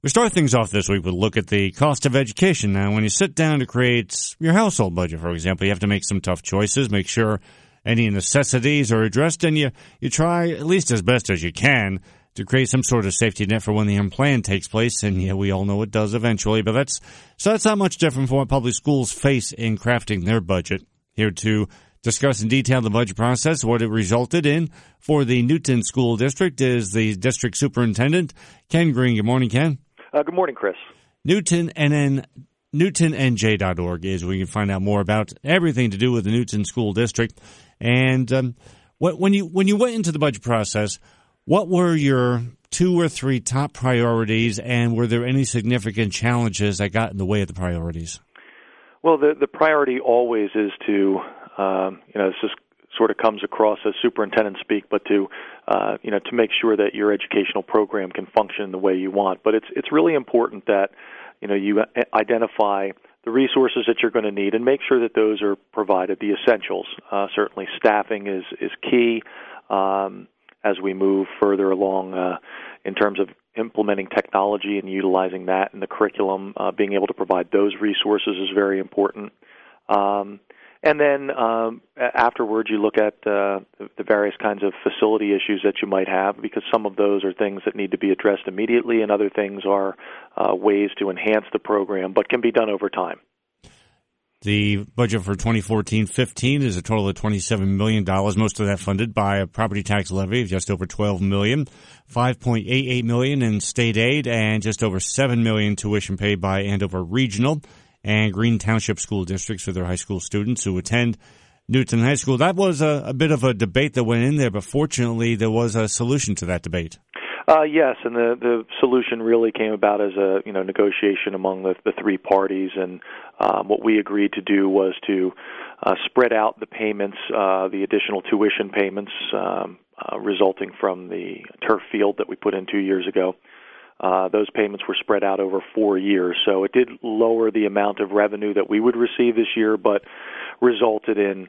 We start things off this week with a look at the cost of education. Now, when you sit down to create your household budget, for example, you have to make some tough choices, make sure any necessities are addressed, and you try, at least as best as you can, to create some sort of safety net for when the unplanned takes place, and yeah, we all know it does eventually, but that's not much different from what public schools face in crafting their budget. Here to discuss in detail the budget process, what it resulted in for the Newton School District is the District Superintendent, Ken Green. Good morning, Ken. Good morning, Chris. NewtonNJ.org is where you can find out more about everything to do with the Newton School District. And when you went into the budget process, what were your 2 or 3 top priorities, and were there any significant challenges that got in the way of the priorities? Well, the priority always is to, this just sort of comes across as superintendent speak, but to make sure that your educational program can function the way you want. But it's really important that, you identify the resources that you're going to need and make sure that those are provided, the essentials. Certainly staffing is key as we move further along in terms of implementing technology and utilizing that in the curriculum. Being able to provide those resources is very important. And then afterwards, you look at the various kinds of facility issues that you might have, because some of those are things that need to be addressed immediately, and other things are ways to enhance the program, but can be done over time. The budget for 2014-15 is a total of $27 million, most of that funded by a property tax levy of just over $12 million, $5.88 million in state aid, and just over $7 million tuition paid by Andover Regional and Green Township School Districts for their high school students who attend Newton High School. That was a bit of a debate that went in there, but fortunately there was a solution to that debate. Yes, and the solution really came about as a negotiation among the 3 parties, and what we agreed to do was to spread out the payments, the additional tuition payments resulting from the turf field that we put in 2 years ago. Those payments were spread out over 4 years, so it did lower the amount of revenue that we would receive this year, but resulted in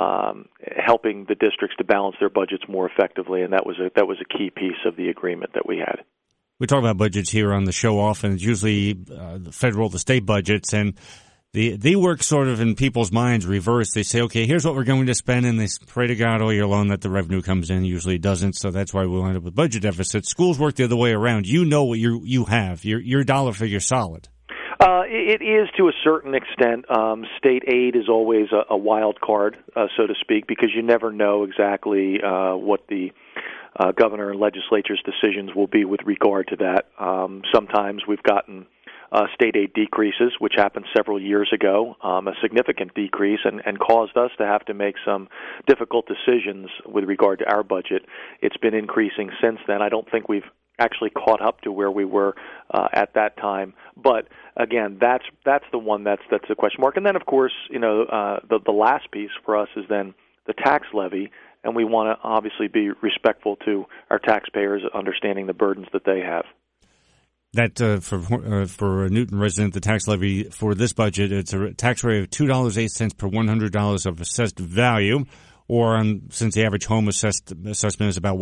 helping the districts to balance their budgets more effectively, and that was a key piece of the agreement that we had. We talk about budgets here on the show often. It's usually the federal, the state budgets, and they work sort of in people's minds reverse. They say, okay, here's what we're going to spend, and they pray to God all year long that the revenue comes in. Usually it doesn't, so that's why we wind up with budget deficits. Schools work the other way around. You know what you have. Your dollar figure's solid. It is to a certain extent. State aid is always a wild card, so to speak, because you never know exactly what the governor and legislature's decisions will be with regard to that. Sometimes we've gotten state aid decreases, which happened several years ago, a significant decrease, and caused us to have to make some difficult decisions with regard to our budget. It's been increasing since then. I don't think we've actually caught up to where we were at that time. But again, that's the one that's the question mark. And then, of course, the last piece for us is then the tax levy, and we want to obviously be respectful to our taxpayers, understanding the burdens that they have. That for a Newton resident, the tax levy for this budget, it's a tax rate of $2.08 per $100 of assessed value. Or since the average home assessment is about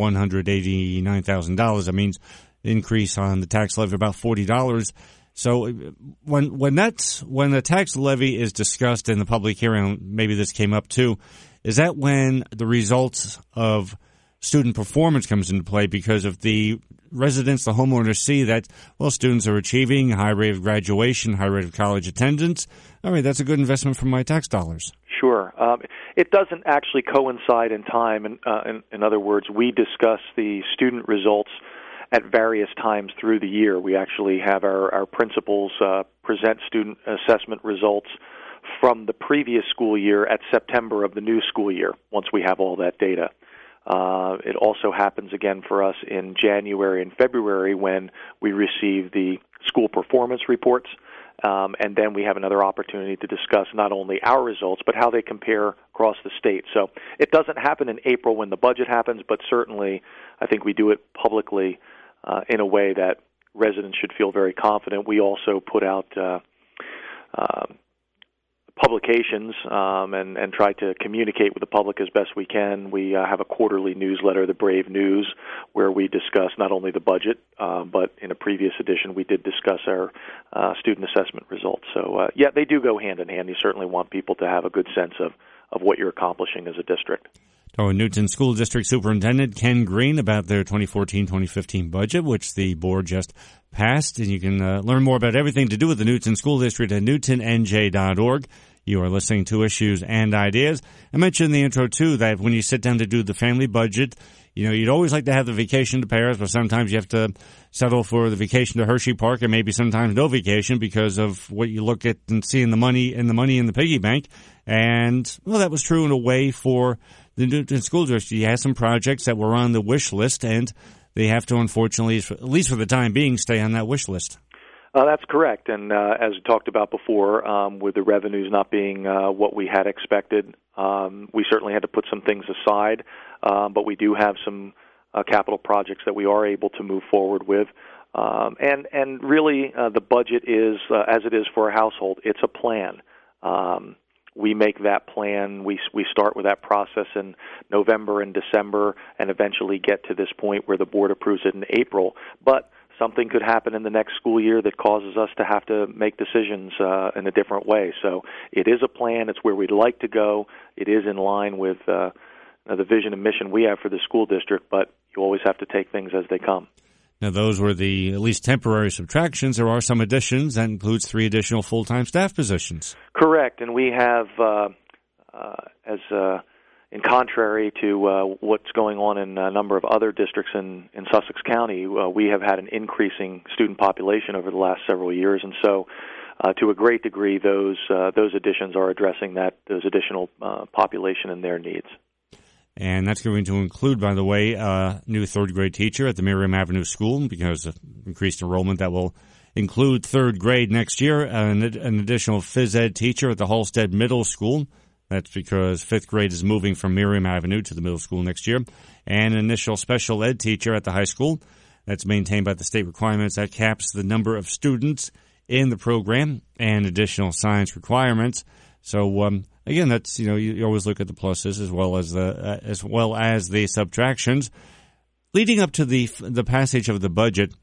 $189,000, that means increase on the tax levy about $40. So when the tax levy is discussed in the public hearing, maybe this came up too, is that when the results of student performance comes into play, because if the residents, the homeowners see that, well, students are achieving a high rate of graduation, high rate of college attendance, all right, that's a good investment for my tax dollars. Sure. It doesn't actually coincide in time. In other words, we discuss the student results at various times through the year. We actually have our principals present student assessment results from the previous school year at September of the new school year, once we have all that data. It also happens again for us in January and February when we receive the school performance reports. And then we have another opportunity to discuss not only our results, but how they compare across the state. So it doesn't happen in April when the budget happens, but certainly I think we do it publicly in a way that residents should feel very confident. We also put out publications and try to communicate with the public as best we can. We have a quarterly newsletter, The Brave News, where we discuss not only the budget, but in a previous edition we did discuss our student assessment results. So, they do go hand in hand. You certainly want people to have a good sense of what you're accomplishing as a district. Newton School District Superintendent Ken Green about their 2014-2015 budget, which the board just passed. And you can learn more about everything to do with the Newton School District at newtonnj.org. You are listening to Issues and Ideas. I mentioned in the intro, too, that when you sit down to do the family budget, you'd always like to have the vacation to Paris, but sometimes you have to settle for the vacation to Hershey Park and maybe sometimes no vacation because of what you look at and see in the money in the piggy bank. And, that was true in a way for the Newton School District. You had some projects that were on the wish list, and they have to, unfortunately, at least for the time being, stay on that wish list. That's correct. And as we talked about before, with the revenues not being what we had expected, we certainly had to put some things aside. But we do have some capital projects that we are able to move forward with. And really, the budget is, as it is for a household, it's a plan. We make that plan. We start with that process in November and December and eventually get to this point where the board approves it in April. But something could happen in the next school year that causes us to have to make decisions in a different way. So it is a plan. It's where we'd like to go. It is in line with the vision and mission we have for the school district, but you always have to take things as they come. Now, those were the at least temporary subtractions. There are some additions. That includes 3 additional full-time staff positions. Correct, and we have, in contrary to what's going on in a number of other districts in Sussex County, we have had an increasing student population over the last several years, and so to a great degree, those additions are addressing those additional population and their needs. And that's going to include, by the way, a new third-grade teacher at the Miriam Avenue School because of increased enrollment that will include third grade next year, an additional phys ed teacher at the Halstead Middle School. That's because 5th grade is moving from Miriam Avenue to the middle school next year. And an initial special ed teacher at the high school. That's maintained by the state requirements. That caps the number of students in the program and additional science requirements. So, again, that's, you always look at the pluses as well as the subtractions. Leading up to the passage of the budget,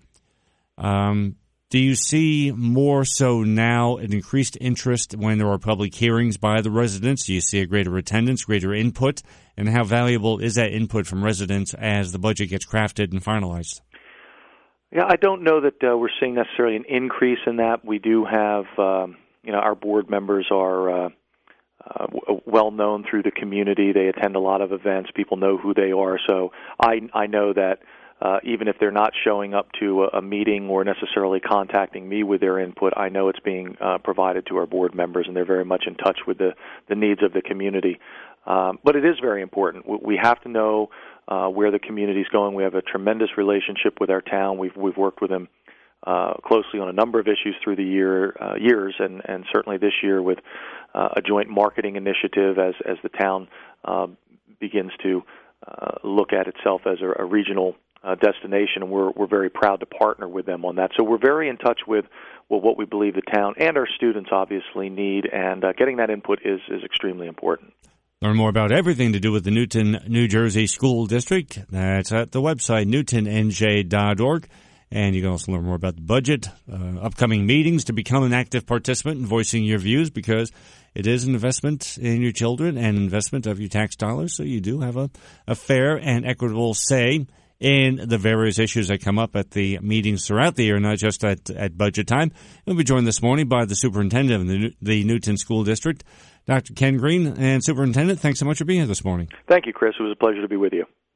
do you see more so now an increased interest when there are public hearings by the residents? Do you see a greater attendance, greater input? And how valuable is that input from residents as the budget gets crafted and finalized? Yeah, I don't know that we're seeing necessarily an increase in that. We do have, our board members are well known through the community. They attend a lot of events. People know who they are. So I know that even if they're not showing up to a meeting or necessarily contacting me with their input, I know it's being provided to our board members, and they're very much in touch with the needs of the community. But it is very important. We have to know where the community is going. We have a tremendous relationship with our town. We've worked with them closely on a number of issues through the years, and certainly this year with a joint marketing initiative as the town begins to look at itself as a regional destination, and we're very proud to partner with them on that. So we're very in touch with what we believe the town and our students obviously need, and getting that input is extremely important. Learn more about everything to do with the Newton, New Jersey School District. That's at the website, newtonnj.org. And you can also learn more about the budget, upcoming meetings to become an active participant in voicing your views, because it is an investment in your children and investment of your tax dollars. So you do have a fair and equitable say in the various issues that come up at the meetings throughout the year, not just at budget time. We'll be joined this morning by the superintendent of the Newton School District, Dr. Ken Green. And Superintendent, thanks so much for being here this morning. Thank you, Chris. It was a pleasure to be with you.